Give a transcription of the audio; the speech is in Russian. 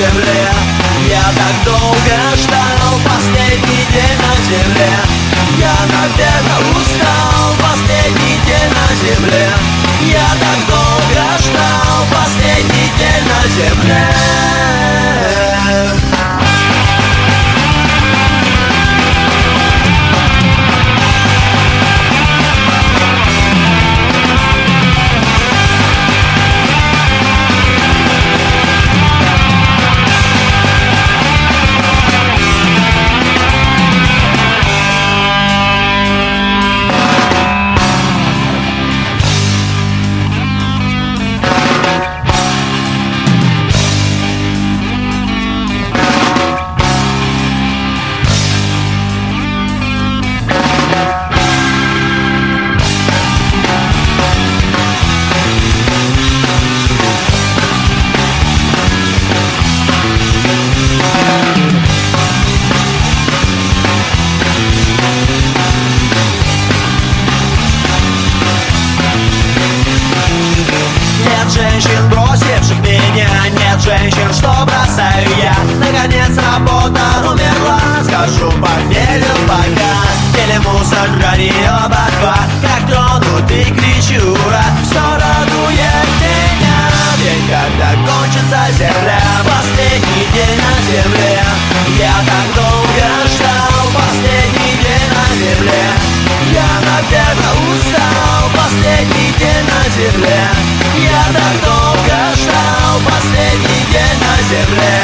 земле. Я так долго ждал последний день на земле. Я, наверное, устал последний день на земле. Я так долго ждал последний день на земле. Женщин, бросивших меня, нет женщин, что бросаю я. Наконец работа умерла, скажу похмелью пока. Теле мусор, гори оба два, как тронут и кричу ура. Все радует меня, день, когда кончится земля. Последний день на земле. Я так долго ждал последний день на земле. Я, наверное, устал последний день на земле. Я так долго ждал последний день на земле.